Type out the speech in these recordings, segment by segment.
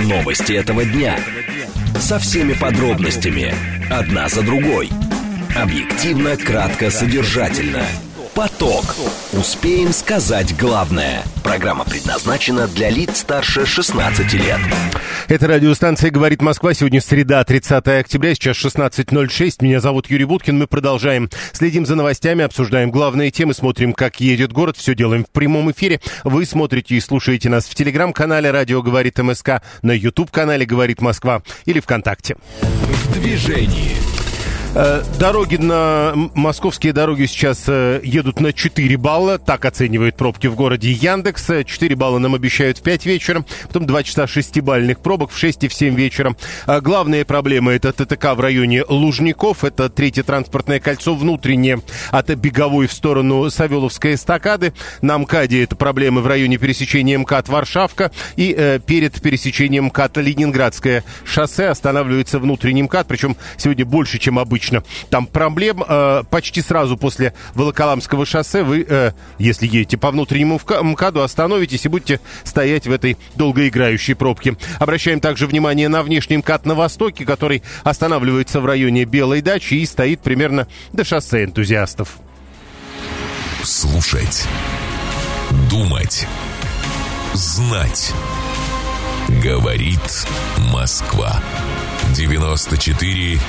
Новости этого дня. Со всеми подробностями. Одна за другой. Объективно, кратко, содержательно. Поток. Успеем сказать главное. Программа предназначена для лиц старше 16 лет. Это радиостанция «Говорит Москва». Сегодня среда, 30 октября, сейчас 16:06. Меня зовут Юрий Буткин. Мы продолжаем. Следим за новостями, обсуждаем главные темы, смотрим, как едет город. Все делаем в прямом эфире. Вы смотрите и слушаете нас в телеграм-канале «Радио говорит МСК», на YouTube-канале «Говорит Москва» или ВКонтакте. В движении. Московские дороги сейчас едут на 4 балла, так оценивает пробки в городе Яндекс. 4 балла нам обещают в 5 вечера, потом 2 часа 6-бальных пробок в 6 и в 7 вечера. Главные проблемы — это ТТК в районе Лужников, это третье транспортное кольцо внутреннее от Беговой в сторону Савеловской эстакады. На МКАДе это проблемы в районе пересечения МКАД-Варшавка, и перед пересечением МКАД Ленинградское шоссе останавливается внутренний МКАД, причем сегодня больше, чем обычно. Там проблем. Почти сразу после Волоколамского шоссе вы, если едете по внутреннему МКАДу, остановитесь и будете стоять в этой долгоиграющей пробке. Обращаем также внимание на внешний МКАД на востоке, который останавливается в районе Белой дачи и стоит примерно до шоссе энтузиастов. Слушать, думать, знать. Говорит Москва. 94,8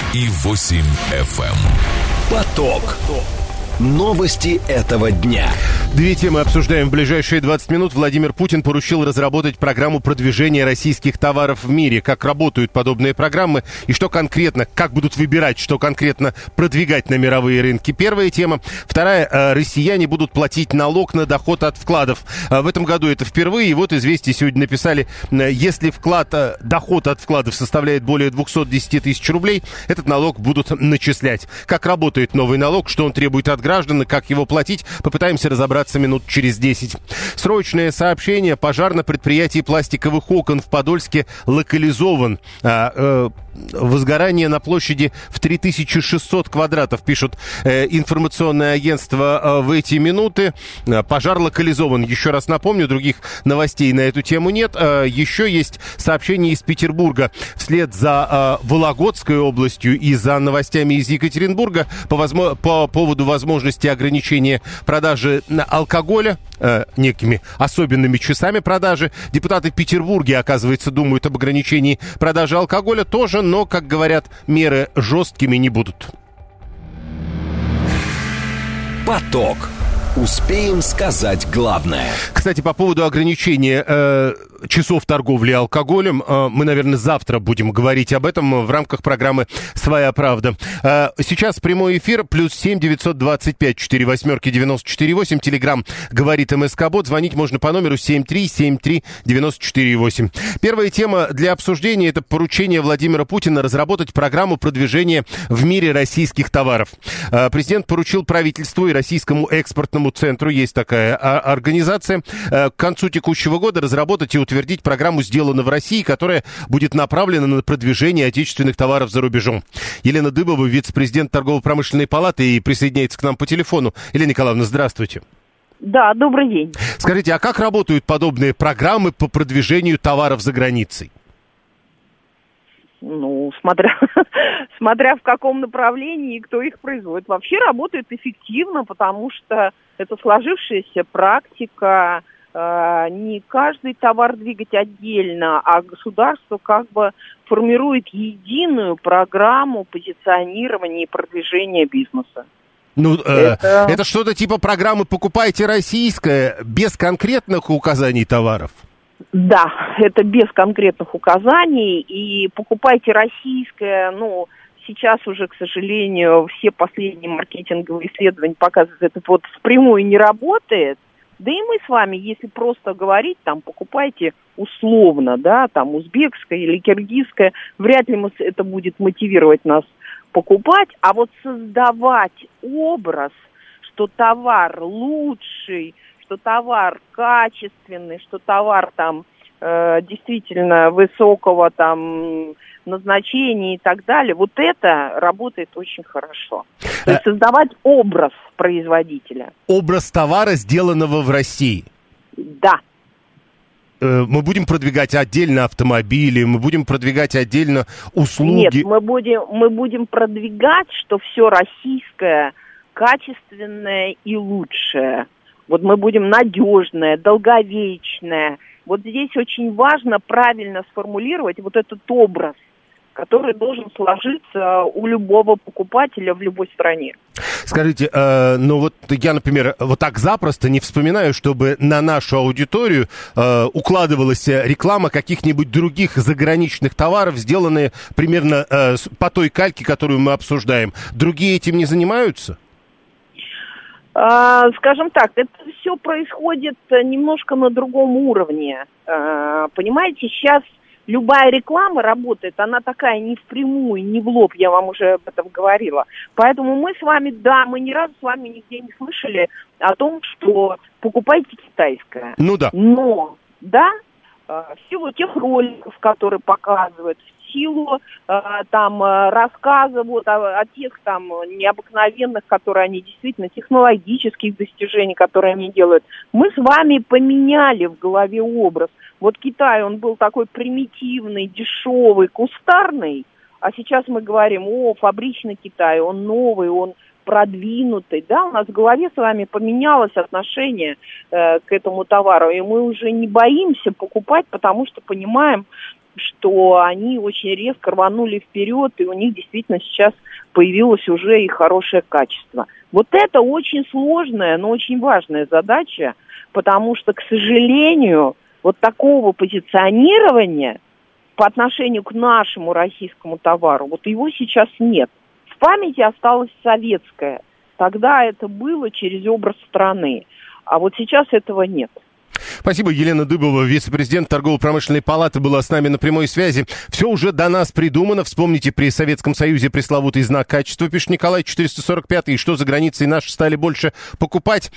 FM. Поток. Новости этого дня. Две темы обсуждаем в ближайшие 20 минут. Владимир Путин поручил разработать программу продвижения российских товаров в мире. Как работают подобные программы и что конкретно, как будут выбирать, что конкретно продвигать на мировые рынки. Первая тема. Вторая. Россияне будут платить налог на доход от вкладов. В этом году это впервые. И вот «Известия» сегодня написали, если доход от вкладов составляет более 210 тысяч рублей, этот налог будут начислять. Как работает новый налог, что он требует от граждан, как его платить, попытаемся разобраться минут через 10. Срочное сообщение. Пожар на предприятии пластиковых окон в Подольске локализован. Возгорание на площади в 3600 квадратов, пишут информационное агентство в эти минуты. Пожар локализован. Еще раз напомню, других новостей на эту тему нет. Еще есть сообщение из Петербурга. Вслед за Вологодской областью и за новостями из Екатеринбурга по поводу возможности ограничения продажи алкоголя некими особенными часами продажи. Депутаты Петербурга, оказывается, думают об ограничении продажи алкоголя тоже, но, как говорят, меры жесткими не будут. Поток. Успеем сказать главное. Кстати, по поводу ограничения часов торговли алкоголем, мы, наверное, завтра будем говорить об этом в рамках программы «Своя правда». Сейчас прямой эфир, +7 925 48 94 8. Телеграм «Говорит МСК-бот». Звонить можно по номеру 7373 94 8. Первая тема для обсуждения — это поручение Владимира Путина разработать программу продвижения в мире российских товаров. Президент поручил правительству и Российскому экспортному центру, есть такая организация, к концу текущего года разработать и утвердить программу «Сделано в России», которая будет направлена на продвижение отечественных товаров за рубежом. Елена Дыбова, вице-президент Торгово-промышленной палаты, и присоединяется к нам по телефону. Елена Николаевна, здравствуйте. Да, добрый день. Скажите, а как работают подобные программы по продвижению товаров за границей? Ну, смотря в каком направлении и кто их производит. Вообще работают эффективно, потому что это сложившаяся практика. Не каждый товар двигать отдельно, а государство как бы формирует единую программу позиционирования и продвижения бизнеса. Ну, это что-то типа программы «Покупайте российское» без конкретных указаний товаров? Да, это без конкретных указаний, и покупайте российское, сейчас уже, к сожалению, все последние маркетинговые исследования показывают, это вот впрямую не работает. Да и мы с вами, если просто говорить, покупайте условно, узбекское или киргизское, вряд ли это будет мотивировать нас покупать, а вот создавать образ, что товар лучший, что товар качественный, что товар действительно высокого назначения и так далее, вот это работает очень хорошо. То есть создавать образ производителя. Образ товара, сделанного в России. Да. мы будем продвигать отдельно автомобили, мы будем продвигать отдельно услуги? Нет, мы будем продвигать, что все российское, качественное и лучшее. Вот мы будем надежное, долговечное. Вот здесь очень важно правильно сформулировать вот этот образ, который должен сложиться у любого покупателя в любой стране. Скажите, ну вот я, например, вот так запросто не вспоминаю, чтобы на нашу аудиторию укладывалась реклама каких-нибудь других заграничных товаров, сделанные примерно по той кальке, которую мы обсуждаем. Другие этим не занимаются? Скажем так, это все происходит немножко на другом уровне. Понимаете, сейчас любая реклама работает, она такая не впрямую, не в лоб, я вам уже об этом говорила. Поэтому мы с вами, мы ни разу с вами нигде не слышали о том, что покупайте китайское. Ну да. Но, в силу тех роликов, которые показывают, в силу рассказа о тех необыкновенных, которые они действительно, технологических достижений, которые они делают, мы с вами поменяли в голове образ. Вот Китай, он был такой примитивный, дешевый, кустарный, а сейчас мы говорим, фабричный Китай, он новый, он продвинутый, у нас в голове с вами поменялось отношение к этому товару, и мы уже не боимся покупать, потому что понимаем, что они очень резко рванули вперед, и у них действительно сейчас появилось уже и хорошее качество. Вот это очень сложная, но очень важная задача, потому что, к сожалению, вот такого позиционирования по отношению к нашему российскому товару, вот его сейчас нет. В памяти осталось советское. Тогда это было через образ страны, а вот сейчас этого нет. Спасибо, Елена Дыбова, вице-президент Торгово-промышленной палаты, была с нами на прямой связи. Все уже до нас придумано. Вспомните, при Советском Союзе пресловутый знак качества, пишет Николай, 445-й, и что за границей наши стали больше покупать.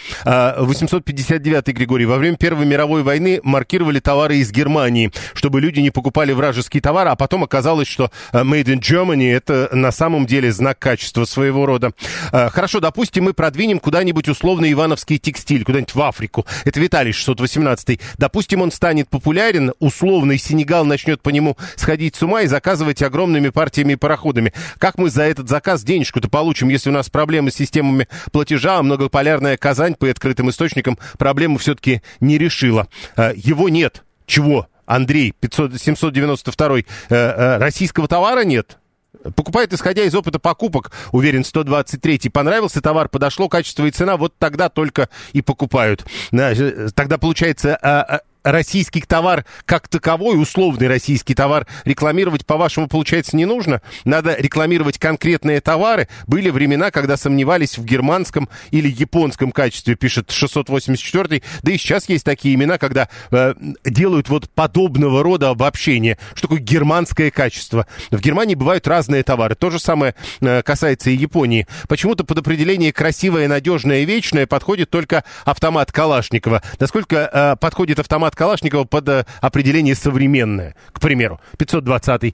859-й, Григорий, во время Первой мировой войны маркировали товары из Германии, чтобы люди не покупали вражеский товар, а потом оказалось, что Made in Germany — это на самом деле знак качества своего рода. Хорошо, допустим, мы продвинем куда-нибудь условный ивановский текстиль, куда-нибудь в Африку. Это Виталий, 618. Допустим, он станет популярен, условный Сенегал начнет по нему сходить с ума и заказывать огромными партиями и пароходами. Как мы за этот заказ денежку-то получим, если у нас проблемы с системами платежа, а многополярная Казань по открытым источникам проблему все-таки не решила? Его нет. Чего? Андрей, 792-й. Российского товара нет? Покупает, исходя из опыта покупок, уверен, 123-й. Понравился товар, подошло качество и цена, вот тогда только и покупают. Тогда, получается, российский товар как таковой, условный российский товар, рекламировать, по-вашему, получается, не нужно? Надо рекламировать конкретные товары. Были времена, когда сомневались в германском или японском качестве, пишет 684-й. Да и сейчас есть такие имена, когда делают вот подобного рода обобщения. Что такое германское качество? В Германии бывают разные товары. То же самое касается и Японии. Почему-то под определение красивое, надежное и вечное подходит только автомат Калашникова. Насколько подходит автомат Калашникова под определение современное, к примеру, 520-й,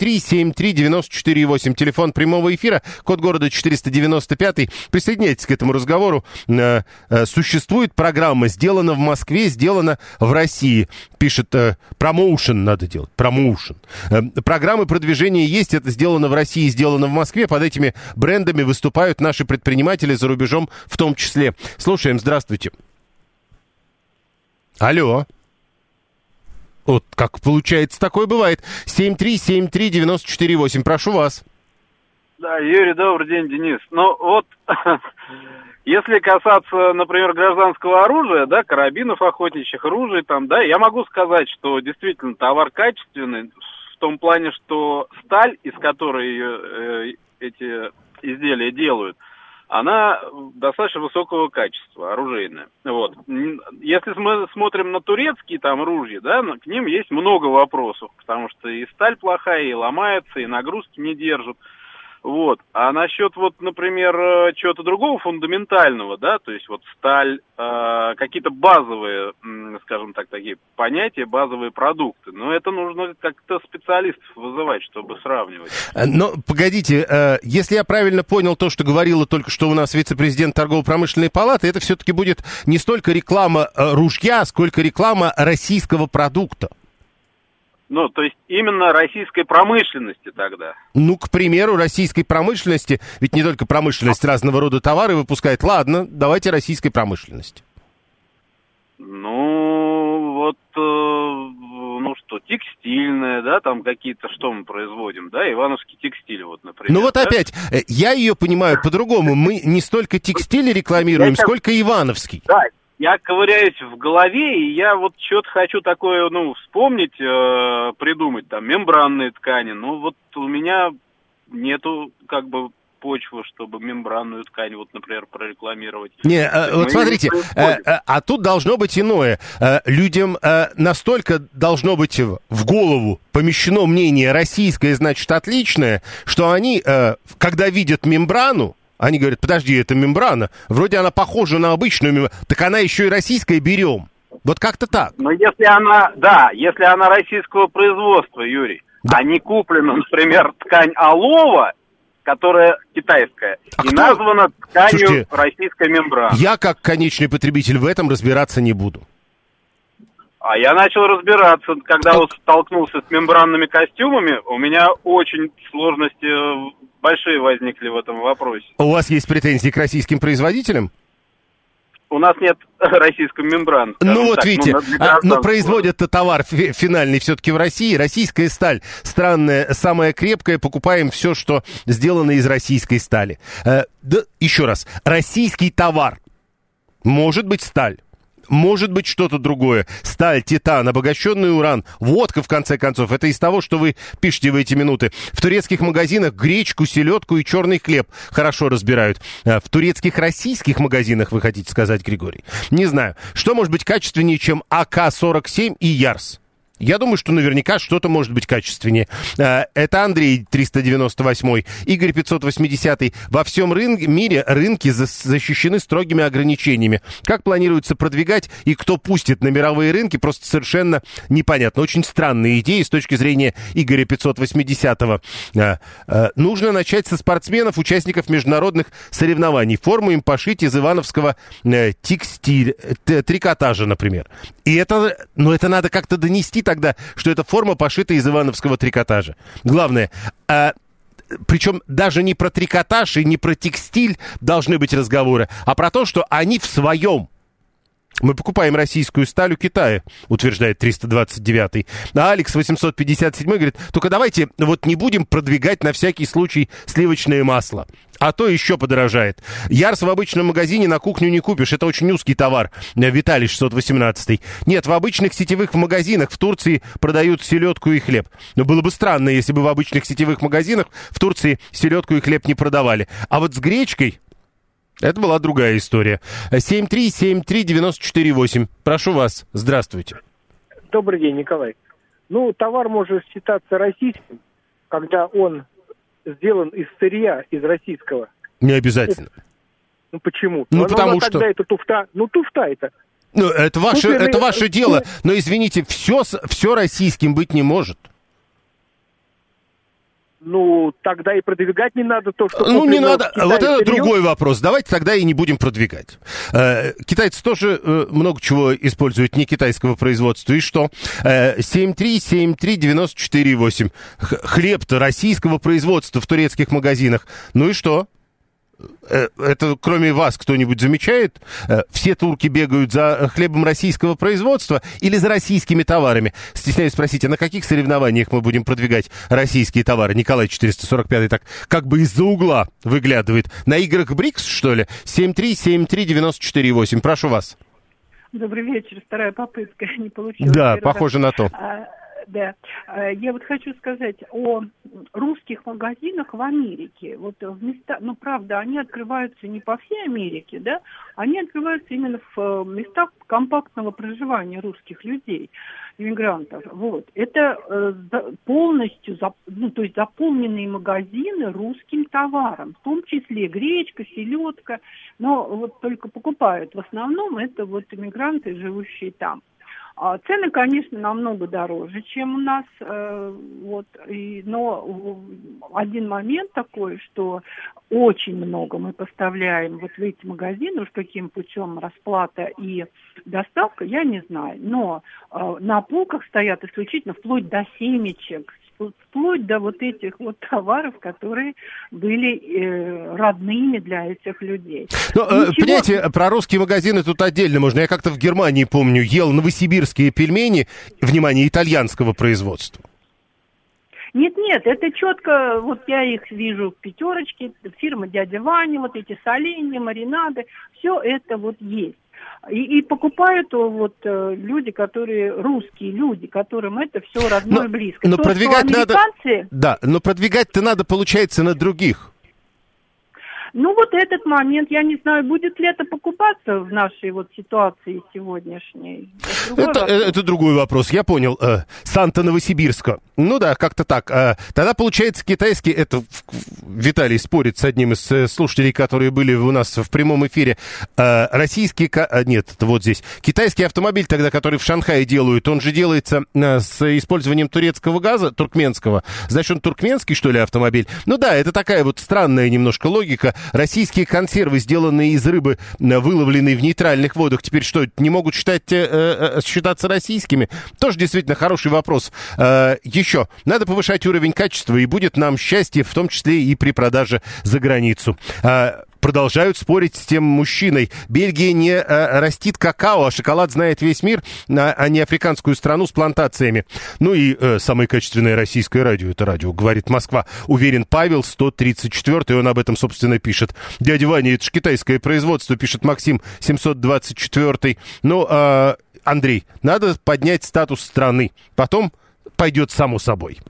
7373948, телефон прямого эфира, код города 495. Присоединяйтесь к этому разговору. Существует программа «Сделано в Москве, сделано в России». Пишет, промоушен надо делать, промоушен. Программы продвижения есть, это «Сделано в России, сделано в Москве». Под этими брендами выступают наши предприниматели за рубежом в том числе. Слушаем, здравствуйте. Алло. Вот как получается, такое бывает. 7373948. Прошу вас. Да, Юрий, добрый день, Денис. Ну вот, если касаться, например, гражданского оружия, карабинов охотничьих, ружей я могу сказать, что действительно товар качественный, в том плане, что сталь, из которой эти изделия делают, она достаточно высокого качества, оружейная. Вот. Если мы смотрим на турецкие ружья, к ним есть много вопросов, потому что и сталь плохая, и ломается, и нагрузки не держат. Вот. А насчет, вот, например, чего-то другого фундаментального, да, то есть вот сталь, какие-то базовые, скажем так, такие понятия, базовые продукты. Но это нужно как-то специалистов вызывать, чтобы сравнивать. Но, погодите, если я правильно понял то, что говорила только что у нас вице-президент торгово-промышленной палаты, это все-таки будет не столько реклама ружья, сколько реклама российского продукта. Ну, то есть именно российской промышленности тогда. Ну, к примеру, российской промышленности, ведь не только промышленность разного рода товары выпускает. Ладно, давайте российской промышленности. Ну, вот, ну что, текстильная, да, там какие-то, что мы производим, да, ивановский текстиль, вот, например. Ну вот да? опять, я ее понимаю по-другому. Мы не столько текстиль рекламируем, сколько ивановский. Да. Я ковыряюсь в голове, и я вот что-то хочу такое, ну, вспомнить, придумать, там, мембранные ткани. Ну, вот у меня нету, как бы, почвы, чтобы мембранную ткань, вот, например, прорекламировать. Не, вот смотрите, а тут должно быть иное. Людям настолько должно быть в голову помещено мнение «российское, значит, отличное», что они, когда видят мембрану, они говорят, подожди, это мембрана, вроде она похожа на обычную мембрану, так она еще и российская, берем. Вот как-то так. Но если она, да, если она российского производства, Юрий, да, а не куплена, например, ткань олова, которая китайская, и названа тканью, слушайте, российской мембраны. Я, как конечный потребитель, в этом разбираться не буду. А я начал разбираться, когда вот столкнулся с мембранными костюмами, у меня очень сложности большие возникли в этом вопросе. У вас есть претензии к российским производителям? У нас нет российской мембраны. Ну вот так, видите, но производят-то товар финальный все-таки в России. Российская сталь странная, самая крепкая. Покупаем все, что сделано из российской стали. Да, еще раз, российский товар. Может быть сталь. Может быть что-то другое. Сталь, титан, обогащенный уран, водка, в конце концов. Это из того, что вы пишете в эти минуты. В турецких магазинах гречку, селедку и черный хлеб хорошо разбирают. В турецких российских магазинах, вы хотите сказать, Григорий? Не знаю. Что может быть качественнее, чем АК-47 и Ярс? Я думаю, что наверняка что-то может быть качественнее. Это Андрей 398, Игорь 580. Во всем мире рынки защищены строгими ограничениями. Как планируется продвигать и кто пустит на мировые рынки, просто совершенно непонятно. Очень странные идеи с точки зрения Игоря 580. Нужно начать со спортсменов, участников международных соревнований. Форму им пошить из ивановского трикотажа, например. И это надо как-то донести тогда, что эта форма пошита из ивановского трикотажа. Главное, причем даже не про трикотаж и не про текстиль должны быть разговоры, а про то, что они в своем. Мы покупаем российскую сталь у Китая, утверждает 329-й. А Алекс 857 говорит, только давайте вот не будем продвигать на всякий случай сливочное масло, а то еще подорожает. Ярс в обычном магазине на кухню не купишь, это очень узкий товар. Виталий 618. Нет, в обычных сетевых магазинах в Турции продают селедку и хлеб. Но было бы странно, если бы в обычных сетевых магазинах в Турции селедку и хлеб не продавали. А вот с гречкой... Это была другая история. 7373948. Прошу вас. Здравствуйте. Добрый день, Николай. Ну, товар может считаться российским, когда он сделан из сырья, из российского. Не обязательно. Ну, почему? Ну, потому что... Тогда это туфта. Ну, туфта это. Ну, это ваше дело. Но, извините, все российским быть не может. Ну, тогда и продвигать не надо то, что... Ну, не надо. Вот это другой вопрос. Давайте тогда и не будем продвигать. Китайцы тоже много чего используют не китайского производства. И что? 7373948. Хлеб-то российского производства в турецких магазинах. Ну и что? Это кроме вас кто-нибудь замечает? Все турки бегают за хлебом российского производства или за российскими товарами? Стесняюсь спросить, а на каких соревнованиях мы будем продвигать российские товары? Николай 445 так как бы из-за угла выглядывает. На играх БРИКС, что ли? 7373948. Прошу вас. Добрый вечер. Вторая попытка не получилась. Да, похоже на то. Да. Я вот хочу сказать о русских магазинах в Америке. Вот в места, ну, правда, они открываются не по всей Америке, да, они открываются именно в местах компактного проживания русских людей, иммигрантов. Вот. Это полностью, то есть заполненные магазины русским товаром, в том числе гречка, селедка, но вот только покупают в основном это вот иммигранты, живущие там. Цены, конечно, намного дороже, чем у нас, но один момент такой, что очень много мы поставляем вот в эти магазины, уж каким путем расплата и доставка, я не знаю, но на полках стоят исключительно вплоть до семечек, вплоть до вот этих вот товаров, которые были родными для этих людей. Ну, понимаете, про русские магазины тут отдельно можно. Я как-то в Германии, помню, ел новосибирские пельмени, внимание, итальянского производства. Нет, это четко, вот я их вижу в пятерочке, фирма «Дядя Ваня», вот эти соленья, маринады, все это вот есть. И покупают вот люди, которые русские люди, которым это все родное и близко. Но то, продвигать американцы... надо. Да, но продвигать-то надо, получается, на других. Ну, вот этот момент, я не знаю, будет ли это покупаться в нашей вот ситуации сегодняшней. Это другой вопрос, я понял. Санта-Новосибирска. Ну да, как-то так. Тогда, получается, китайский, это Виталий спорит с одним из слушателей, которые были у нас в прямом эфире, российский, нет, это вот здесь, китайский автомобиль тогда, который в Шанхае делают, он же делается с использованием турецкого газа, туркменского. Значит, он туркменский, что ли, автомобиль? Ну да, это такая вот странная немножко логика. Российские консервы, сделанные из рыбы, выловленной в нейтральных водах, теперь что, не могут считаться российскими? Тоже действительно хороший вопрос. Еще, надо повышать уровень качества, и будет нам счастье, в том числе и при продаже за границу. Продолжают спорить с тем мужчиной. Бельгия не растит какао, а шоколад знает весь мир, а не африканскую страну с плантациями. Ну и самое качественное российское радио, это радио «Говорит Москва». Уверен Павел, 134-й, он об этом, собственно, пишет. Дядя Ваня, это же китайское производство, пишет Максим, 724-й. Ну, Андрей, надо поднять статус страны, потом пойдет само собой.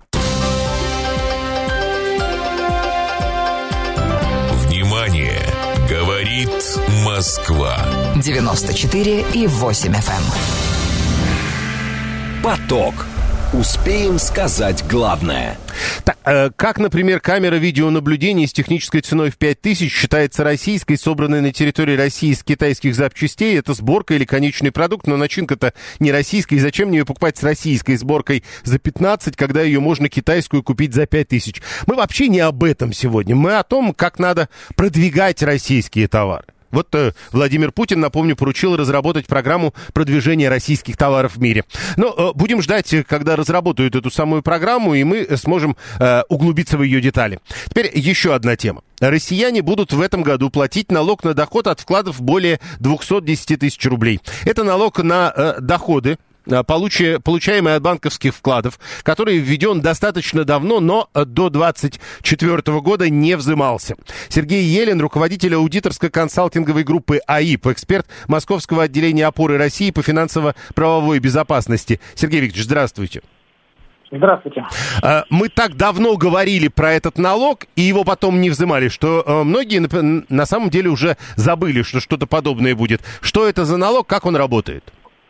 Внимание! Говорит Москва. 94,8 FM. Поток. Успеем сказать главное. Так, как, например, камера видеонаблюдения с технической ценой в 5000 считается российской, собранной на территории России из китайских запчастей? Это сборка или конечный продукт, но начинка-то не российская. И зачем мне ее покупать с российской сборкой за 15, когда ее можно китайскую купить за 5000? Мы вообще не об этом сегодня. Мы о том, как надо продвигать российские товары. Вот Владимир Путин, напомню, поручил разработать программу продвижения российских товаров в мире. Но будем ждать, когда разработают эту самую программу, и мы сможем углубиться в ее детали. Теперь еще одна тема. Россияне будут в этом году платить налог на доход от вкладов более 210 тысяч рублей. Это налог на доходы, получаемые от банковских вкладов, который введен достаточно давно, но до 2024 года не взимался. Сергей Елен, руководитель аудиторско-консалтинговой группы АИП, эксперт Московского отделения опоры России по финансово-правовой безопасности. Сергей Викторович, здравствуйте. Здравствуйте. Мы так давно говорили про этот налог, и его потом не взимали, что многие на самом деле уже забыли, что что-то подобное будет. Что это за налог, как он работает?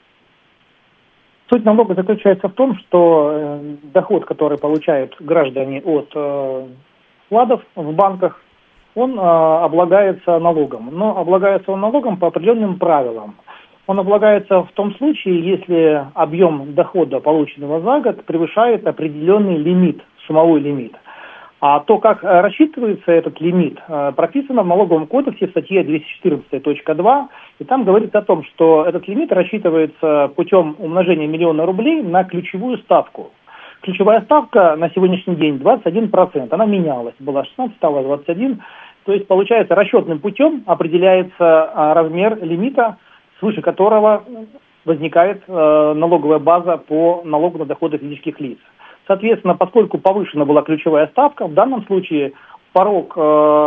Суть налога заключается в том, что доход, который получают граждане от вкладов в банках, он облагается налогом. Но облагается он налогом по определенным правилам. Он облагается в том случае, если объем дохода, полученного за год, превышает определенный лимит, суммовой лимит. А то, как рассчитывается этот лимит, прописано в Налоговом кодексе в статье 214.2, и там говорится о том, что этот лимит рассчитывается путем умножения миллиона рублей на ключевую ставку. Ключевая ставка на сегодняшний день 21%, она менялась, была 16, стала 21, то есть получается расчетным путем определяется размер лимита, свыше которого возникает налоговая база по налогу на доходы физических лиц. Соответственно, поскольку повышена была ключевая ставка, в данном случае порог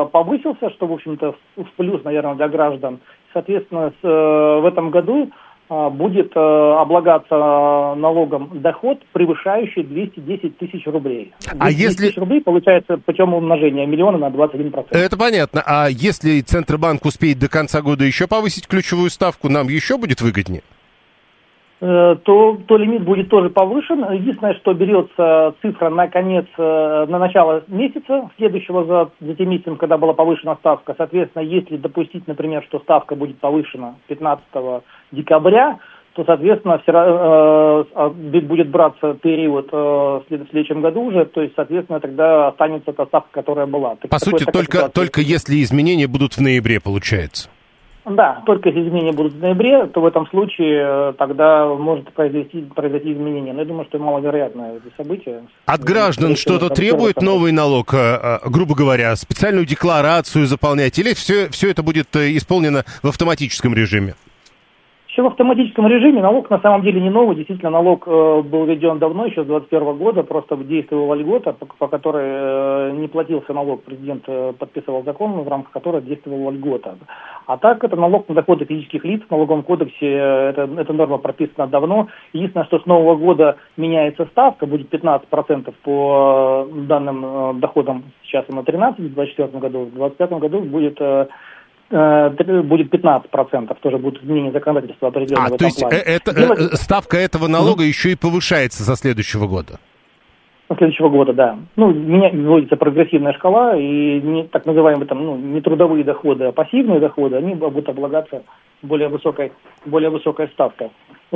повысился, что, в общем-то, в плюс, наверное, для граждан. Соответственно, в этом году будет облагаться налогом доход, превышающий 210 тысяч рублей. 210 тысяч рублей получается путем умножения миллиона на 21%. Это понятно. А если Центробанк успеет до конца года еще повысить ключевую ставку, нам еще будет выгоднее? То лимит будет тоже повышен. Единственное, что берется цифра на начало месяца следующего за тем месяцем, когда была повышена ставка. Соответственно, если допустить, например, что ставка будет повышена 15 декабря, то, соответственно, будет браться период в следующем году уже, то есть, соответственно, тогда останется та ставка, которая была. По сути, только если изменения будут в ноябре, получается. Да, только если изменения будут в ноябре, то в этом случае тогда может произойти изменение. Но я думаю, что маловероятное это событие. От граждан что-то требует новый налог, грубо говоря, специальную декларацию заполнять, или все это будет исполнено в автоматическом режиме? Еще в автоматическом режиме налог на самом деле не новый. Действительно, налог был введен давно, еще с 2021 года. Просто действовала льгота, по которой не платился налог. Президент подписывал закон, в рамках которого действовала льгота. А так, это налог на доходы физических лиц. В налоговом кодексе эта норма прописана давно. Единственное, что с нового года меняется ставка. Будет 15% по данным доходам. Сейчас она 13% в 2024 году. В 2025 году будет 15%, тоже будут изменения законодательства определенного. То есть ставка этого налога еще и повышается со следующего года? Со следующего года, да. Вводится прогрессивная шкала, и так называемые не трудовые доходы, а пассивные доходы, они будут облагаться более высокой ставкой.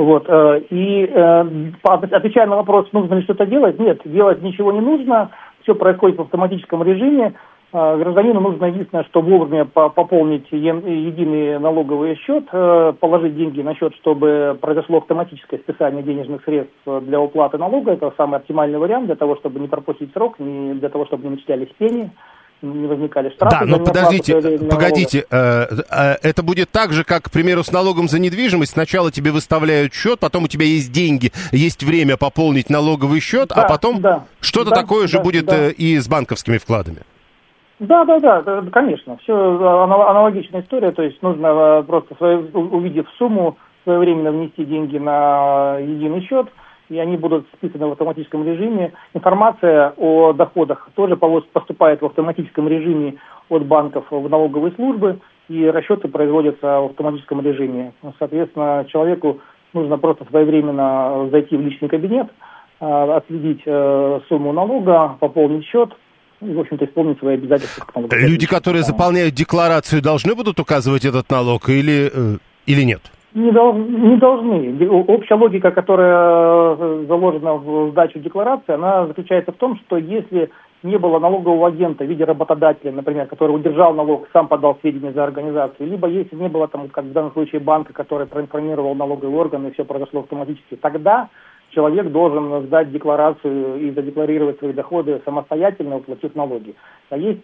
Отвечая на вопрос, нужно ли что-то делать, нет, делать ничего не нужно, все происходит в автоматическом режиме. Гражданину нужно единственное, что вовремя пополнить единый налоговый счет, положить деньги на счет, чтобы произошло автоматическое списание денежных средств для уплаты налога. Это самый оптимальный вариант для того, чтобы не пропустить срок, для того, чтобы не начислялись пени, не возникали штрафы. Да, но погодите, это будет так же, как, к примеру, с налогом за недвижимость. сначала тебе выставляют счет, потом у тебя есть деньги, есть время пополнить налоговый счет, а потом что-то такое же будет и с банковскими вкладами. Да, конечно. Все аналогичная история. То есть нужно просто, увидев сумму, своевременно внести деньги на единый счет, и они будут списаны в автоматическом режиме. Информация о доходах тоже поступает в автоматическом режиме от банков в налоговые службы, и расчеты производятся в автоматическом режиме. Соответственно, человеку нужно просто своевременно зайти в личный кабинет, отследить сумму налога, пополнить счет, и, в общем-то, исполнить свои обязательства. Люди, которые заполняют декларацию, должны будут указывать этот налог или нет? Не должны. Общая логика, которая заложена в сдачу декларации, она заключается в том, что если не было налогового агента в виде работодателя, например, который удержал налог, сам подал сведения за организацию, либо если не было, как в данном случае, банка, который проинформировал налоговый орган, и все произошло автоматически, тогда человек должен сдать декларацию и задекларировать свои доходы самостоятельно, уплатив налоги. А есть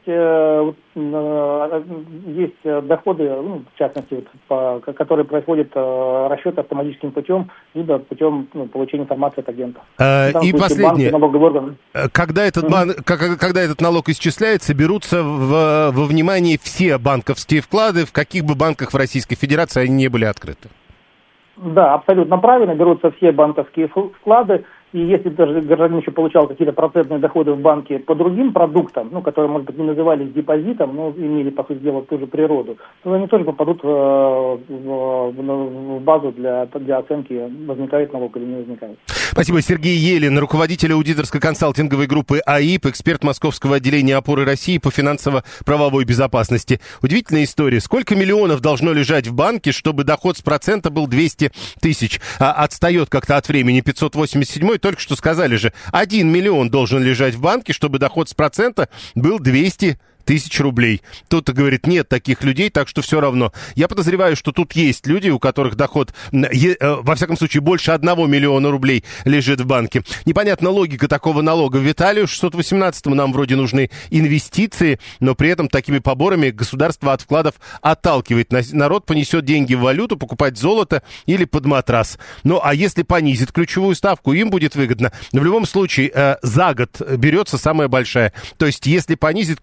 доходы, в частности, которые происходят расчеты автоматическим путем, либо путем получения информации от агента. И последнее. Банк, когда этот налог исчисляется, берутся во внимание все банковские вклады, в каких бы банках в Российской Федерации они не были открыты. Да, абсолютно правильно, берутся все банковские вклады, и если даже гражданин еще получал какие-то процентные доходы в банке по другим продуктам, которые, может быть, не назывались депозитом, но имели, по сути дела, ту же природу, то они тоже попадут в базу для оценки, возникает налог или не возникает. Спасибо. Сергей Елин, руководитель аудиторско-консалтинговой группы АИП, эксперт Московского отделения «Опоры России» по финансово-правовой безопасности. Удивительная история. Сколько миллионов должно лежать в банке, чтобы доход с процента был 200 тысяч? Отстает как-то от времени 587-й. Только что сказали же, 1 миллион должен лежать в банке, чтобы доход с процента был 200 тысяч рублей. Кто-то говорит, нет таких людей, так что все равно. Я подозреваю, что тут есть люди, у которых доход, во всяком случае, больше 1 миллиона рублей лежит в банке. Непонятна логика такого налога. Виталию 618-му нам вроде нужны инвестиции, но при этом такими поборами государство от вкладов отталкивает. Народ понесет деньги в валюту, покупать золото или под матрас. Ну, а если понизит ключевую ставку, им будет выгодно. Но в любом случае, за год берется самая большая. То есть, если понизит ключевую ставку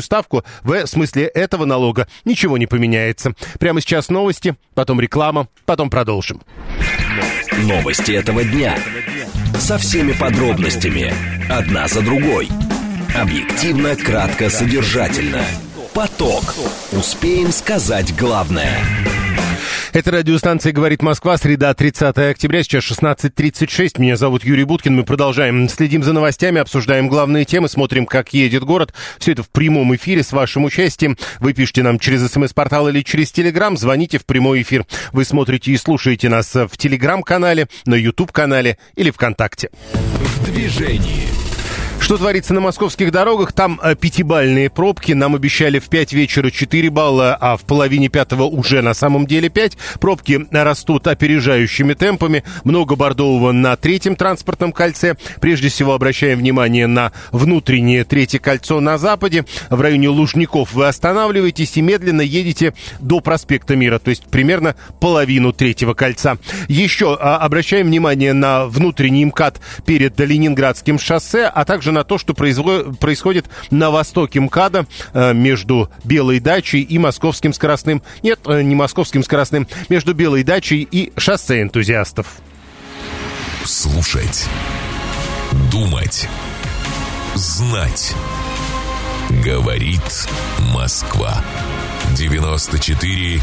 ставку, в смысле этого налога ничего не поменяется. Прямо сейчас новости, потом реклама, потом продолжим. Новости этого дня. Со всеми подробностями. Одна за другой. Объективно, кратко, содержательно. Поток. Успеем сказать главное. Это радиостанция «Говорит Москва», среда, 30 октября, сейчас 16:36. Меня зовут Юрий Буткин. Мы продолжаем. Следим за новостями, обсуждаем главные темы, смотрим, как едет город. Все это в прямом эфире с вашим участием. Вы пишите нам через СМС-портал или через Телеграм, звоните в прямой эфир. Вы смотрите и слушаете нас в Телеграм-канале, на YouTube-канале или ВКонтакте. В движении. Что творится на московских дорогах? Там 5-бальные пробки. Нам обещали в 5 вечера 4 балла, а в половине пятого уже на самом деле 5. Пробки растут опережающими темпами. Много бордового на третьем транспортном кольце. Прежде всего обращаем внимание на внутреннее третье кольцо на западе. В районе Лужников вы останавливаетесь и медленно едете до проспекта Мира, то есть примерно половину третьего кольца. Еще обращаем внимание на внутренний МКАД перед Ленинградским шоссе, а также на то, что происходит на востоке МКАДа между Белой дачей и Московским скоростным. Нет, не Московским скоростным, между Белой дачей и шоссе энтузиастов. Слушать. Думать. Знать. Говорит Москва. 94,8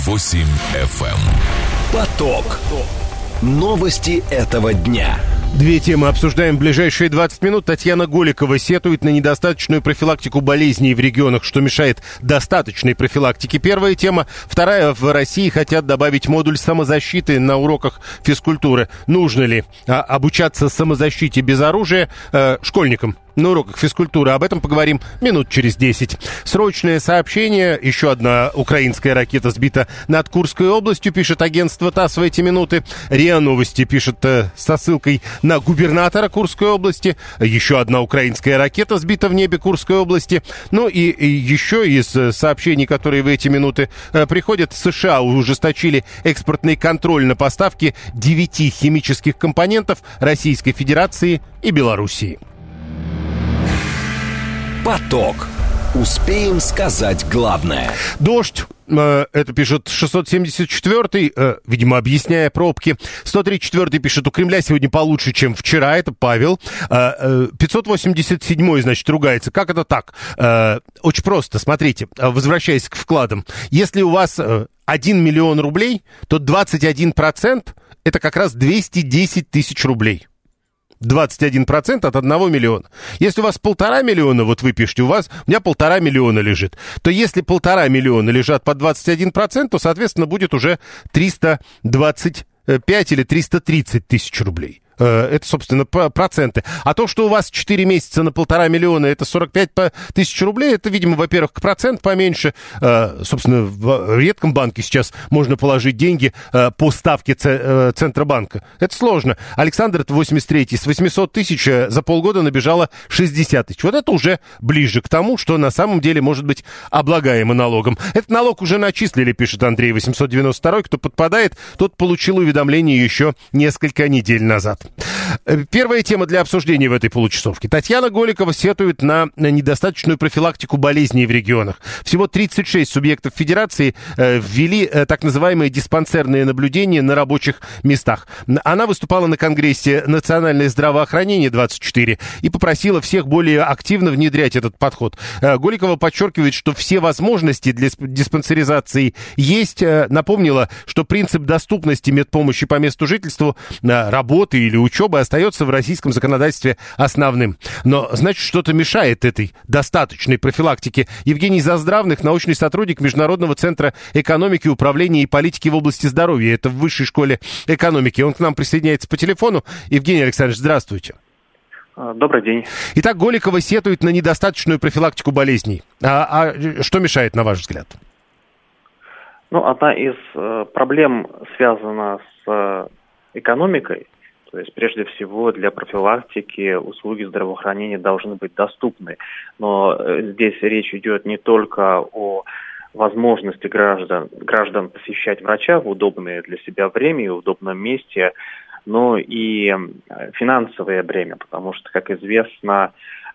FM. Поток. Новости этого дня. Две темы обсуждаем в ближайшие 20 минут. Татьяна Голикова сетует на недостаточную профилактику болезней в регионах, что мешает достаточной профилактике. Первая тема. Вторая. В России хотят добавить модуль самозащиты на уроках физкультуры. Нужно ли обучаться самозащите без оружия школьникам на уроках физкультуры? Об этом поговорим минут через 10. Срочное сообщение. Еще одна украинская ракета сбита над Курской областью, пишет агентство ТАСС в эти минуты. РИА Новости пишет со ссылкой на губернатора Курской области. Еще одна украинская ракета сбита в небе Курской области. Ну и еще из сообщений, которые в эти минуты приходят, США ужесточили экспортный контроль на поставки 9 химических компонентов Российской Федерации и Белоруссии. Поток. Успеем сказать главное. Дождь. Это пишет 674-й, видимо, объясняя пробки. 134-й пишет, у Кремля сегодня получше, чем вчера. Это Павел. 587-й, значит, ругается. Как это так? Очень просто. Смотрите, возвращаясь к вкладам. Если у вас 1 миллион рублей, то 21% это как раз 210 тысяч рублей. 21% от 1 миллиона. Если у вас 1,5 миллиона, вот вы пишете, у меня 1,5 миллиона лежит, то если 1,5 миллиона лежат под 21%, то, соответственно, будет уже 325 или 330 тысяч рублей. Это, собственно, проценты. А то, что у вас 4 месяца на 1,5 миллиона, это 45 тысяч рублей, это, видимо, во-первых, процент поменьше. Собственно, в редком банке сейчас можно положить деньги по ставке Центробанка. Это сложно. Александр, это 83-й, с 800 тысяч за полгода набежало 60 тысяч. Вот это уже ближе к тому, что на самом деле может быть облагаемо налогом. Этот налог уже начислили, пишет Андрей 892-й. Кто подпадает, тот получил уведомление еще несколько недель назад. Первая тема для обсуждения в этой получасовке. Татьяна Голикова сетует на недостаточную профилактику болезней в регионах. Всего 36 субъектов федерации ввели так называемые диспансерные наблюдения на рабочих местах. Она выступала на Конгрессе «Национальное здравоохранение-24» и попросила всех более активно внедрять этот подход. Голикова подчеркивает, что все возможности для диспансеризации есть. Напомнила, что принцип доступности медпомощи по месту жительства, работы или учебы остается в российском законодательстве основным. Но, значит, что-то мешает этой достаточной профилактике. Евгений Заздравных, научный сотрудник Международного центра экономики, управления и политики в области здоровья. Это в Высшей школе экономики. Он к нам присоединяется по телефону. Евгений Александрович, здравствуйте. Добрый день. Итак, Голикова сетует на недостаточную профилактику болезней. А что мешает, на ваш взгляд? Одна из проблем связана с экономикой. То есть, прежде всего, для профилактики услуги здравоохранения должны быть доступны. Но здесь речь идет не только о возможности граждан посещать врача в удобное для себя время и в удобном месте, но и финансовое бремя, потому что, как известно,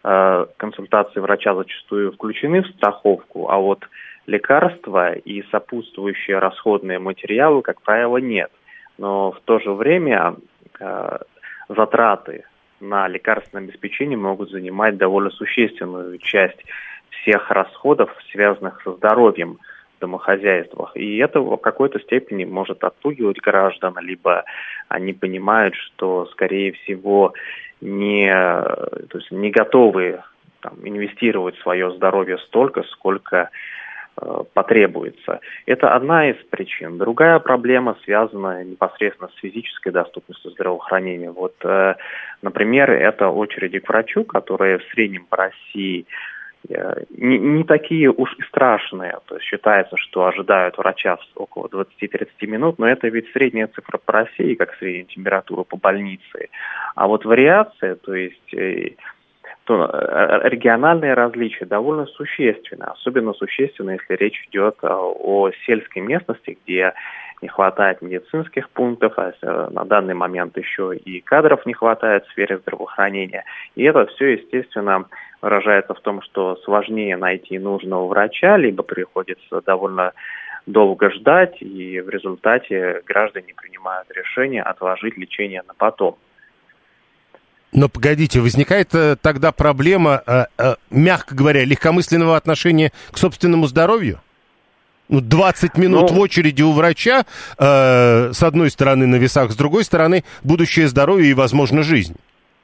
консультации врача зачастую включены в страховку, а вот лекарства и сопутствующие расходные материалы, как правило, нет. Но в то же время затраты на лекарственное обеспечение могут занимать довольно существенную часть всех расходов, связанных со здоровьем в домохозяйствах. И это в какой-то степени может отпугивать граждан, либо они понимают, что, скорее всего, не готовы инвестировать в свое здоровье столько, сколько потребуется. Это одна из причин. Другая проблема связана непосредственно с физической доступностью здравоохранения. Вот, например, это очереди к врачу, которые в среднем по России не такие уж и страшные. То есть считается, что ожидают врача около 20-30 минут, но это ведь средняя цифра по России, как средняя температура по больнице. А вот вариация, то есть региональные различия довольно существенны. Особенно существенно, если речь идет о сельской местности, где не хватает медицинских пунктов, а на данный момент еще и кадров не хватает в сфере здравоохранения. И это все, естественно, выражается в том, что сложнее найти нужного врача, либо приходится довольно долго ждать, и в результате граждане принимают решение отложить лечение на потом. Но погодите, возникает тогда проблема, мягко говоря, легкомысленного отношения к собственному здоровью? 20 минут в очереди у врача, с одной стороны на весах, с другой стороны будущее здоровье и, возможно, жизнь.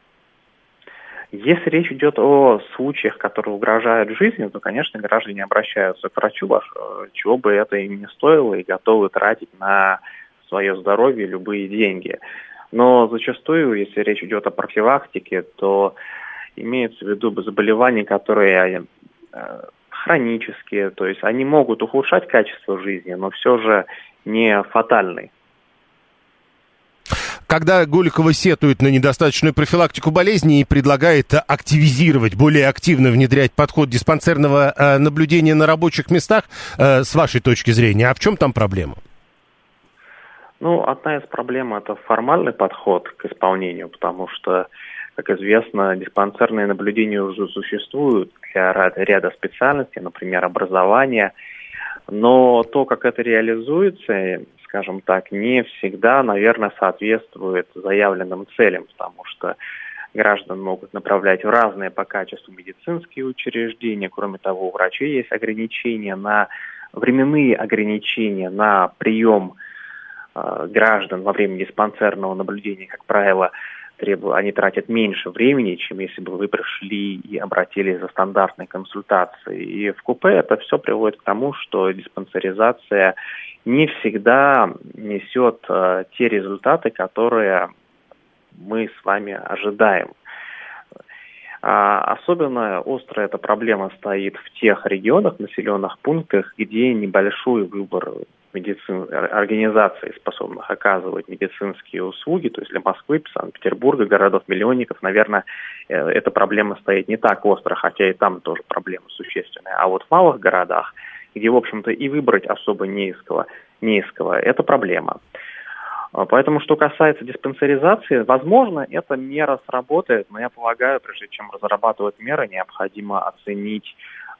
Если речь идет о случаях, которые угрожают жизни, то, конечно, граждане обращаются к врачу, чего бы это им не стоило, и готовы тратить на свое здоровье любые деньги. Но зачастую, если речь идет о профилактике, то имеется в виду заболевания, которые хронические, то есть они могут ухудшать качество жизни, но все же не фатальны. Когда Голикова сетует на недостаточную профилактику болезней и предлагает активизировать, более активно внедрять подход диспансерного наблюдения на рабочих местах, с вашей точки зрения, а в чем там проблема? Одна из проблем – это формальный подход к исполнению, потому что, как известно, диспансерные наблюдения уже существуют для ряда специальностей, например, образования, но то, как это реализуется, скажем так, не всегда, наверное, соответствует заявленным целям, потому что граждан могут направлять в разные по качеству медицинские учреждения. Кроме того, у врачей есть временные ограничения на прием граждан во время диспансерного наблюдения. Как правило, они тратят меньше времени, чем если бы вы пришли и обратились за стандартной консультацией. И в купе это все приводит к тому, что диспансеризация не всегда несет те результаты, которые мы с вами ожидаем. Особенно острая эта проблема стоит в тех регионах, населенных пунктах, где небольшой выбор организаций, способных оказывать медицинские услуги, то есть для Москвы, Санкт-Петербурга, городов-миллионников, наверное, эта проблема стоит не так остро, хотя и там тоже проблема существенная. А вот в малых городах, где, в общем-то, и выбрать особо не из кого, это проблема. Поэтому, что касается диспансеризации, возможно, эта мера сработает, но я полагаю, прежде чем разрабатывать меры, необходимо оценить,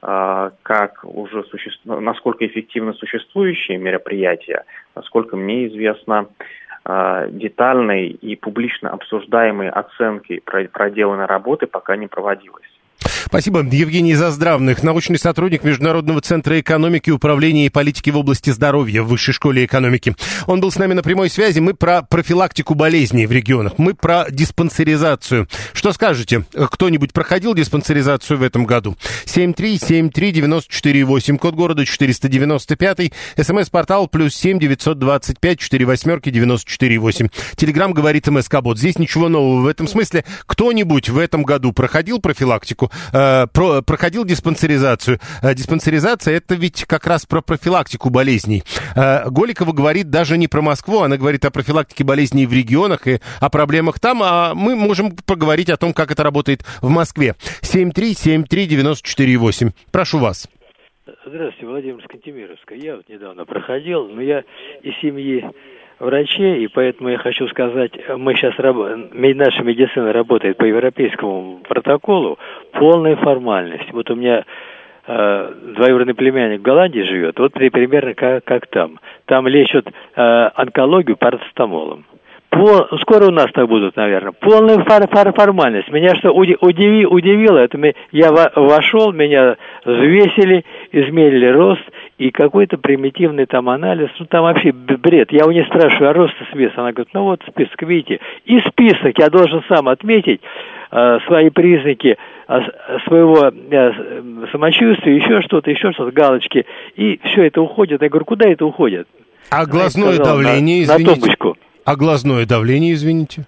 насколько эффективны существующие мероприятия. Насколько мне известно, детальной и публично обсуждаемой оценки проделанной работы пока не проводилось. Спасибо. Евгений Заздравных, научный сотрудник Международного центра экономики, управления и политики в области здоровья в Высшей школе экономики. Он был с нами на прямой связи. Мы про профилактику болезней в регионах. Мы про диспансеризацию. Что скажете? Кто-нибудь проходил диспансеризацию в этом году? 7373948, код города 495, смс-портал +7 925 48 948. Телеграм говорит МСК-бот. Здесь ничего нового в этом смысле. Кто-нибудь в этом году проходил профилактику? Проходил диспансеризацию. Диспансеризация — это ведь как раз про профилактику болезней. Голикова говорит даже не про Москву, она говорит о профилактике болезней в регионах и о проблемах там, а мы можем поговорить о том, как это работает в Москве. 7373948. Прошу вас. Здравствуйте, Владимир Скантемировский. Я вот недавно проходил, но я из семьи врачей, и поэтому я хочу сказать, наша медицина работает по европейскому протоколу по полная формальность. Вот у меня двоюродный племянник в Голландии живет, вот примерно как там. Там лечат онкологию парацетамолом. Скоро у нас так будут, наверное. Полная формальность. Меня что удивило, это я вошел, меня взвесили, измерили рост, и какой-то примитивный там анализ, ну там вообще бред. Я у нее спрашиваю, а рост и вес? Она говорит, ну вот список, видите. И список, я должен сам отметить свои признаки своего самочувствия, еще что-то, галочки. И все это уходит. Я говорю, куда это уходит? А глазное давление, извините? На тумбочку. А глазное давление, извините?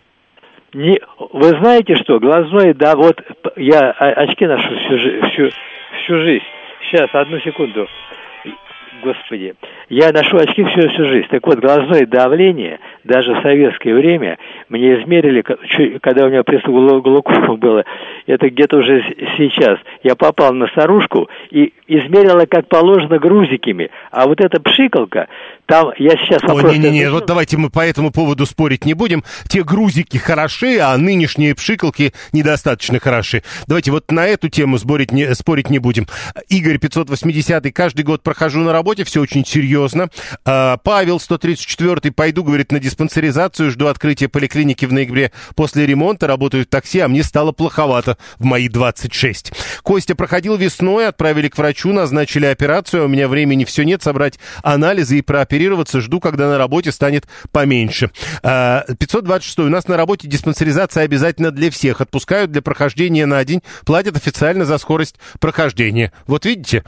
Вы знаете что, глазное, да, вот я очки ношу всю жизнь. Сейчас, одну секунду. Господи. Я ношу очки всю жизнь. Так вот, глазное давление, даже в советское время, мне измерили, когда у меня приступ глаукомы было, это где-то уже сейчас. Я попал на старушку и измерила, как положено, грузиками. А вот эта пшикалка, там я сейчас... Не, вот давайте мы по этому поводу спорить не будем. Те грузики хороши, а нынешние пшикалки недостаточно хороши. Давайте вот на эту тему спорить не будем. Игорь, 580-й, каждый год прохожу на работе, все очень серьезно. Павел, 134-й, пойду, говорит, на диспансеризацию, жду открытия поликлиники в ноябре после ремонта, работаю в такси, а мне стало плоховато в мои 26. Костя проходил весной, отправили к врачу, назначили операцию, а у меня времени все нет, собрать анализы и прооперироваться, жду, когда на работе станет поменьше. 526-й, у нас на работе диспансеризация обязательно для всех, отпускают для прохождения на день, платят официально за скорость прохождения. Вот видите,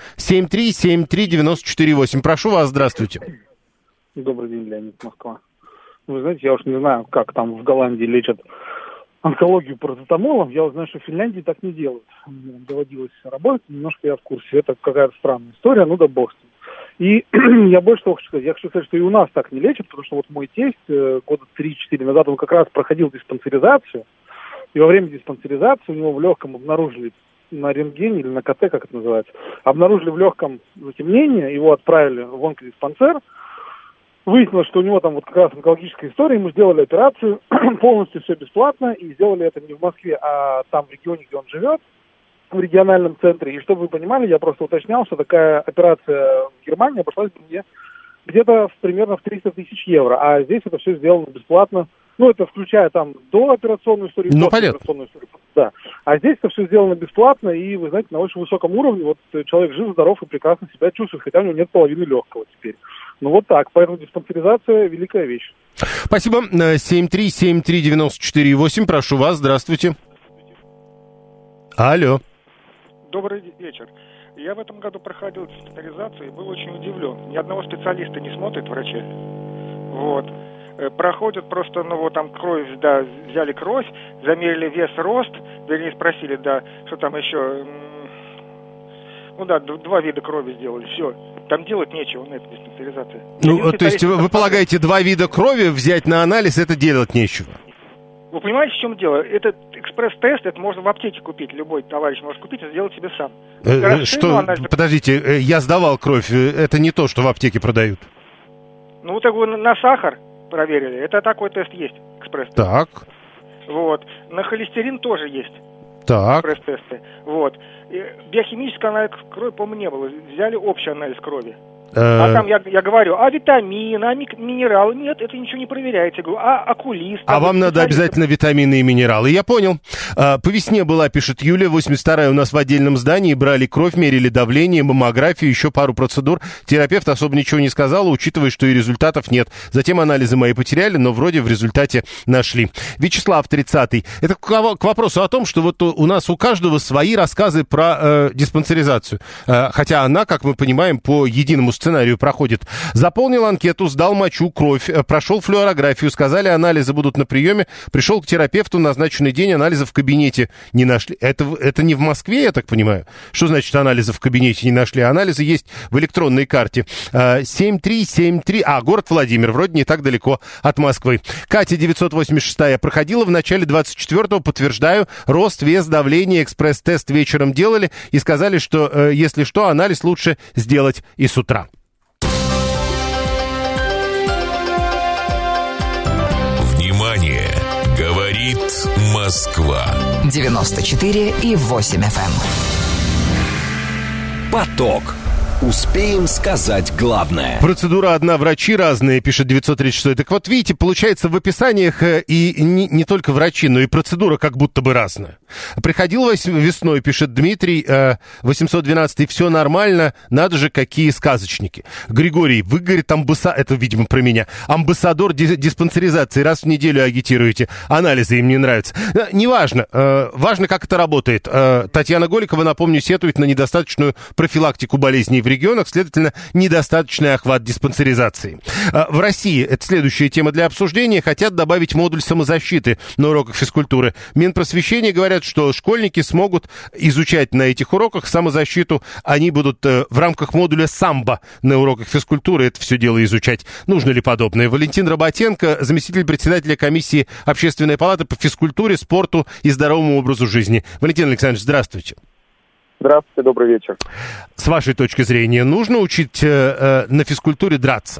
7373948. Прошу вас, здравствуйте. Добрый день, Леонид, Москва. Вы знаете, я уж не знаю, как там в Голландии лечат онкологию парацетамолом. Я знаю, что в Финляндии так не делают. Мне доводилось работать, немножко я в курсе. Это какая-то странная история, ну да бог с ним. И я больше того хочу сказать. Я хочу сказать, что и у нас так не лечат, потому что вот мой тесть года 3-4 назад, он как раз проходил диспансеризацию. И во время диспансеризации у него в легком обнаружили на рентгене или на КТ, как это называется, обнаружили в легком затемнение, его отправили в онкодиспансер. Выяснилось, что у него там вот как раз онкологическая история, ему сделали операцию, полностью все бесплатно, и сделали это не в Москве, а там в регионе, где он живет, в региональном центре. И чтобы вы понимали, я просто уточнял, что такая операция в Германии обошлась бы мне где-то примерно в 300 тысяч евро, а здесь это все сделано бесплатно. Ну, это включая там дооперационную историю, послеоперационную историю. Да. А здесь это все сделано бесплатно, и, вы знаете, на очень высоком уровне. Вот человек жив, здоров и прекрасно себя чувствует, хотя у него нет половины легкого теперь. Ну, вот так. Поэтому диспансеризация – великая вещь. Спасибо. 7373948. Прошу вас. Здравствуйте. Алло. Добрый вечер. Я в этом году проходил диспансеризацию и был очень удивлен. Ни одного специалиста не смотрит врачи. Вот. Проходят просто, ну вот там кровь, да, взяли кровь, замерили вес, рост, вернее спросили, да, что там еще, ну да, 2 вида крови сделали, все. Там делать нечего на этой диспансеризации. Ну, то есть вы полагаете, 2 вида крови взять на анализ, это делать нечего? Вы понимаете, в чем дело? Этот экспресс-тест, это можно в аптеке купить, любой товарищ может купить и сделать себе сам. Подождите, я сдавал кровь, это не то, что в аптеке продают. Ну, вот так на сахар проверили. Это такой тест есть, экспресс-тест. Так. Вот. На холестерин тоже есть. Так. Экспресс-тесты. Вот. Биохимический анализ крови, по-моему, не было. Взяли общий анализ крови. А там я говорю, а витамины, а минералы? Нет, это ничего не проверяется. Я говорю, а окулист? А вам надо обязательно витамины и минералы. Я понял. По весне была, пишет Юля, 82-я у нас в отдельном здании. Брали кровь, мерили давление, маммографию, еще пару процедур. Терапевт особо ничего не сказал, учитывая, что и результатов нет. Затем анализы мои потеряли, но вроде в результате нашли. Вячеслав, 30-й. Это к вопросу о том, что вот у нас у каждого свои рассказы про диспансеризацию. Хотя она, как мы понимаем, по единому сценарию проходит. Заполнил анкету, сдал мочу, кровь, прошел флюорографию, сказали, анализы будут на приеме, пришел к терапевту, назначенный день, анализов в кабинете не нашли. Это не в Москве, я так понимаю? Что значит анализов в кабинете не нашли? Анализы есть в электронной карте. 7373, город Владимир, вроде не так далеко от Москвы. Катя, 986-я, проходила в начале 24-го, подтверждаю, рост, вес, давление, экспресс-тест вечером делали и сказали, что, если что, анализ лучше сделать и с утра. Внимание! Говорит Говорит Москва. 94,8 FM. Поток. Успеем сказать главное. Процедура одна, врачи разные, пишет 936. Так вот, видите, получается, в описаниях и не только врачи, но и процедура как будто бы разная. Приходил весной, пишет Дмитрий, 812, все нормально, надо же, какие сказочники. Григорий, вы, говорит, это, видимо, про меня, амбассадор диспансеризации, раз в неделю агитируете, анализы им не нравятся. Неважно, важно, как это работает. Татьяна Голикова, напомню, сетует на недостаточную профилактику болезней в регионах, следовательно, недостаточный охват диспансеризации. В России, это следующая тема для обсуждения, хотят добавить модуль самозащиты на уроках физкультуры. Минпросвещение говорят, что школьники смогут изучать на этих уроках самозащиту. Они будут в рамках модуля самбо на уроках физкультуры это все дело изучать. Нужно ли подобное? Валентин Роботенко, заместитель председателя комиссии Общественной палаты по физкультуре, спорту и здоровому образу жизни. Валентин Александрович, здравствуйте. Здравствуйте, добрый вечер. С вашей точки зрения, нужно учить на физкультуре драться?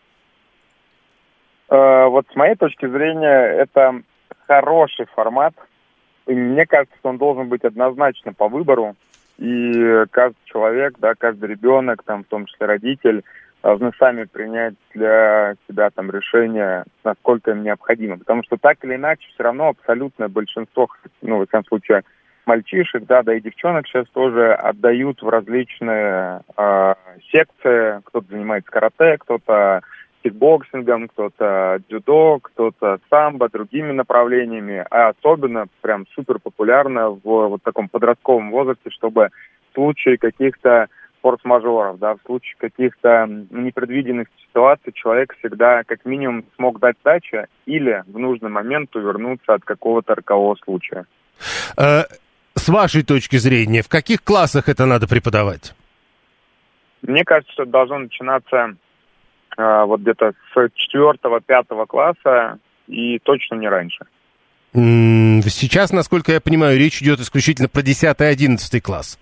Вот с моей точки зрения, это хороший формат. И мне кажется, что он должен быть однозначно по выбору. И каждый человек, да, каждый ребенок, там, в том числе родитель, должны сами принять для себя там решение, насколько им необходимо. Потому что так или иначе, все равно абсолютное большинство, ну, в этом случае, мальчишек, да и девчонок сейчас тоже отдают в различные секции. Кто-то занимается карате, кто-то кикбоксингом, кто-то дзюдо, кто-то самбо, другими направлениями. А особенно прям супер популярно в вот таком подростковом возрасте, чтобы в случае каких-то форс-мажоров, да, в случае каких-то непредвиденных ситуаций человек всегда как минимум смог дать сдачу или в нужный момент увернуться от какого-то рокового случая. С вашей точки зрения, в каких классах это надо преподавать? Мне кажется, что это должно начинаться вот где-то с 4-5 класса и точно не раньше. Сейчас, насколько я понимаю, речь идет исключительно про 10-11 класс.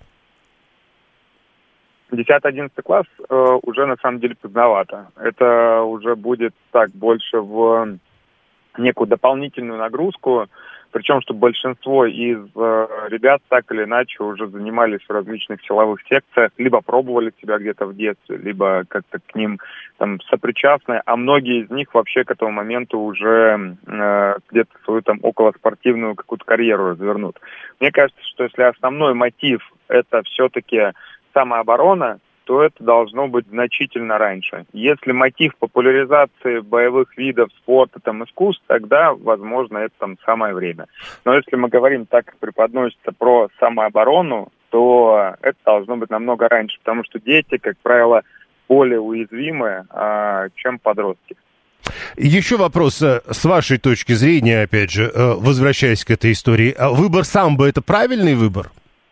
10-11 класс уже на самом деле поздновато. Это уже будет так больше в некую дополнительную нагрузку. Причем, что большинство из ребят так или иначе уже занимались в различных силовых секциях, либо пробовали себя где-то в детстве, либо как-то к ним там сопричастны, а многие из них вообще к этому моменту уже где-то свою там околоспортивную какую-то карьеру развернут. Мне кажется, что если основной мотив это все-таки самооборона, то это должно быть значительно раньше. Если мотив популяризации боевых видов спорта, там, искусств, тогда, возможно, это там самое время. Но если мы говорим так, как преподносится про самооборону, то это должно быть намного раньше, потому что дети, как правило, более уязвимы, чем подростки. Еще вопрос с вашей точки зрения, опять же, возвращаясь к этой истории. Выбор самбо – это правильный выбор?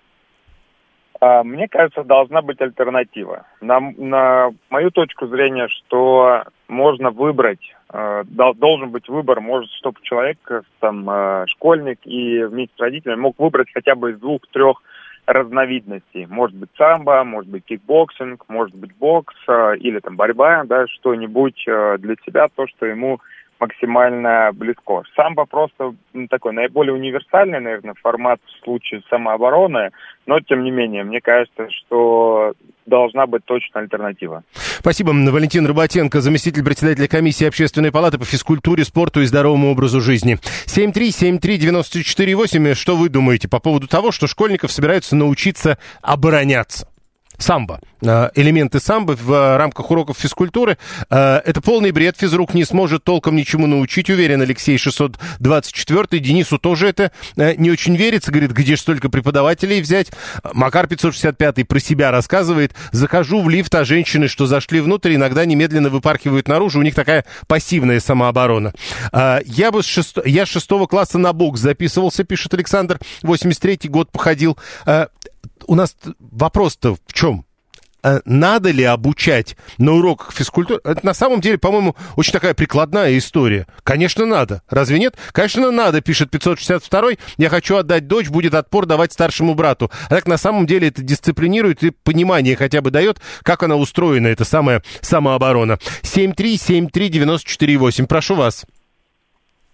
Мне кажется, должна быть альтернатива. На мою точку зрения, что можно выбрать, должен быть выбор, может, чтобы человек, там, школьник и вместе с родителями мог выбрать хотя бы из 2-3 разновидностей. Может быть самбо, может быть кикбоксинг, может быть бокс или там борьба, да, что-нибудь для себя, то, что ему максимально близко. Самбо просто такой наиболее универсальный, наверное, формат в случае самообороны, но, тем не менее, мне кажется, что должна быть точно альтернатива. Спасибо. Валентин Роботенко, заместитель председателя комиссии Общественной палаты по физкультуре, спорту и здоровому образу жизни. 7373948. Что вы думаете по поводу того, что школьников собираются научиться обороняться? Самбо. Элементы самбо в рамках уроков физкультуры. Это полный бред. Физрук не сможет толком ничему научить, уверен Алексей 624. Денису тоже это не очень верится. Говорит, где же столько преподавателей взять? Макар 565 про себя рассказывает. Захожу в лифт, а женщины, что зашли внутрь, иногда немедленно выпархивают наружу. У них такая пассивная самооборона. Я с 6 класса на бокс записывался, пишет Александр. 83-й год походил. У нас вопрос-то в чем? Надо ли обучать на уроках физкультуры? Это на самом деле, по-моему, очень такая прикладная история. Конечно, надо. Разве нет? Конечно, надо, пишет 562-й. Я хочу отдать дочь, будет отпор давать старшему брату. А так на самом деле это дисциплинирует и понимание хотя бы дает, как она устроена, эта самая самооборона. 7373948. Прошу вас.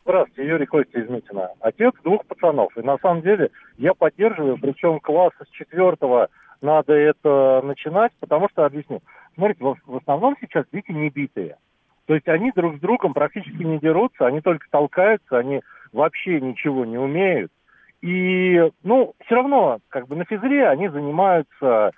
Здравствуйте, Юрий Костя из Митина. Отец 2 пацанов. И на самом деле я поддерживаю, причем класса с 4-го надо это начинать, потому что, объясню, смотрите, в основном сейчас дети не битые. То есть они друг с другом практически не дерутся, они только толкаются, они вообще ничего не умеют. И, все равно, на физре они занимаются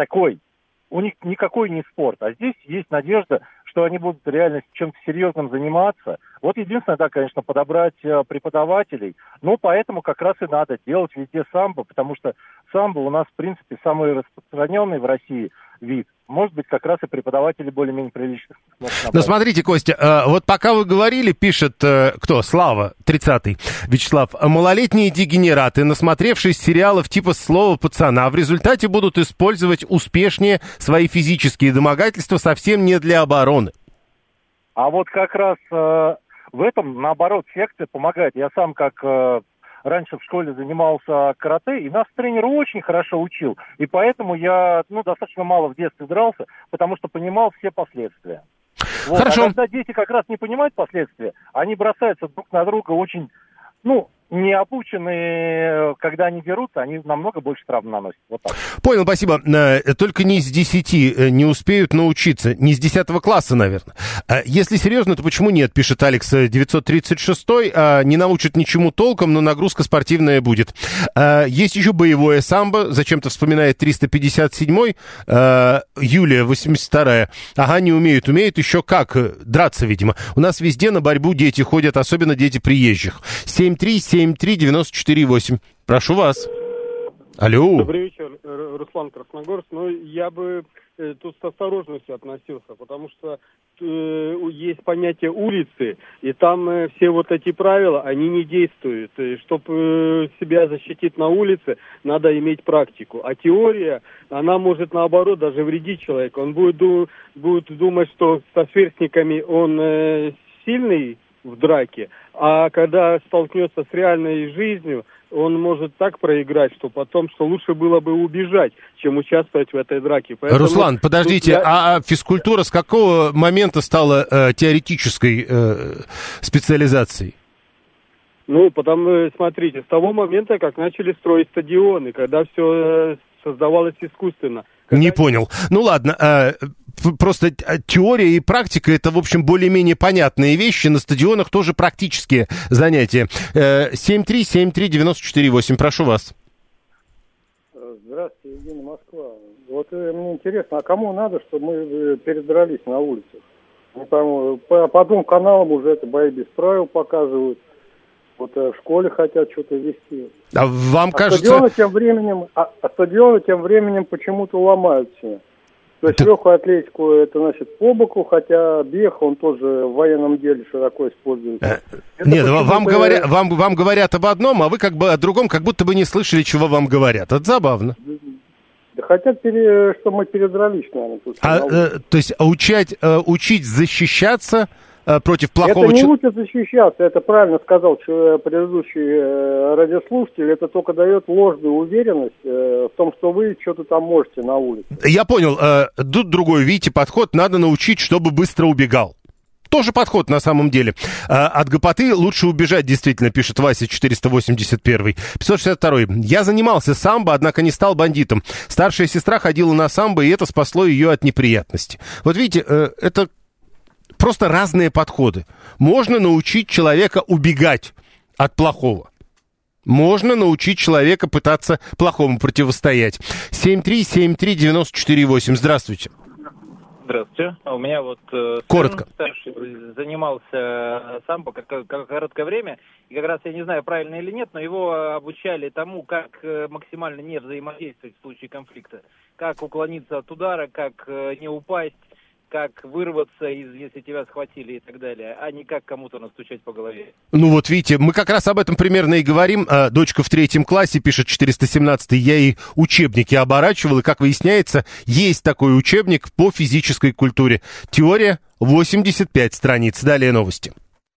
у них никакой не спорт. А здесь есть надежда, что они будут реально чем-то серьезным заниматься. Вот единственное, конечно, подобрать преподавателей. Поэтому как раз и надо делать везде самбо, потому что самбо у нас, в принципе, самый распространенный в России вид. Может быть, как раз и преподаватели более-менее приличных. Ну, смотрите, Костя, вот пока вы говорили, пишет Слава, 30-й, Вячеслав, малолетние дегенераты, насмотревшись сериалов типа «Слово пацана», в результате будут использовать успешнее свои физические домогательства совсем не для обороны. А вот как раз в этом, наоборот, секция помогает. Я сам раньше в школе занимался карате, и нас тренер очень хорошо учил. И поэтому я достаточно мало в детстве дрался, потому что понимал все последствия. Вот. Хорошо. А когда дети как раз не понимают последствия, они бросаются друг на друга очень, необученные, когда они дерутся, они намного больше травм наносят. Вот так. Понял, спасибо. Только не с 10 не успеют научиться. Не с 10 класса, наверное. Если серьезно, то почему нет, пишет Алекс 936. Не научат ничему толком, но нагрузка спортивная будет. Есть еще боевое самбо. Зачем-то вспоминает 357-й. Юлия, 82-я. Ага, не умеют. Умеют еще как? Драться, видимо. У нас везде на борьбу дети ходят, особенно дети приезжих. 7373948. Прошу вас. Алло. Добрый вечер, Руслан Красногорск. Я бы тут с осторожностью относился, потому что есть понятие улицы, и там все вот эти правила, они не действуют. Чтобы себя защитить на улице, надо иметь практику. А теория, она может наоборот даже вредить человеку. Он будет думать, что со сверстниками он сильный в драке, а когда столкнется с реальной жизнью, он может так проиграть, что лучше было бы убежать, чем участвовать в этой драке. Поэтому Руслан, подождите, а физкультура с какого момента стала теоретической специализацией? Смотрите, с того момента, как начали строить стадионы, когда все создавалось искусственно. Не понял. Ладно, просто теория и практика — это, в общем, более-менее понятные вещи. На стадионах тоже практические занятия. 7373948, прошу вас. Здравствуйте, Евгений, Москва. Вот мне интересно, а кому надо, чтобы мы передрались на улицах? Не пойму, по двум каналам уже это бои без правил показывают. Вот в школе хотят что-то вести. А вам кажется... Стадионы тем временем почему-то ломаются. То есть легкую атлетику это значит по боку, хотя бег, он тоже в военном деле широко используется. Нет, вам говорят об одном, а вы о другом, как будто бы не слышали, чего вам говорят. Это забавно. Да хотят, чтобы мы передрались, наверное. То есть учить защищаться против плохого человека? Это не учат защищаться, это правильно сказал предыдущий радиослушатель, это только дает ложную уверенность в том, что вы что-то там можете на улице. Я понял, тут другой, видите, подход, надо научить, чтобы быстро убегал. Тоже подход на самом деле. От гопоты лучше убежать, действительно, пишет Вася 481. 562. Я занимался самбо, однако не стал бандитом. Старшая сестра ходила на самбо, и это спасло ее от неприятностей. Вот видите, это просто разные подходы. Можно научить человека убегать от плохого. Можно научить человека пытаться плохому противостоять. 7373948. Здравствуйте. Здравствуйте. У меня коротко. Сын старший занимался самбо короткое время, и как раз я не знаю, правильно или нет, но его обучали тому, как максимально не взаимодействовать в случае конфликта, как уклониться от удара, как не упасть, как вырваться, если тебя схватили и так далее, а не как кому-то настучать по голове. Вот видите, мы как раз об этом примерно и говорим. Дочка в 3 классе, пишет 417-й, я ей учебники оборачивал, и, как выясняется, есть такой учебник по физической культуре. Теория 85 страниц. Далее новости.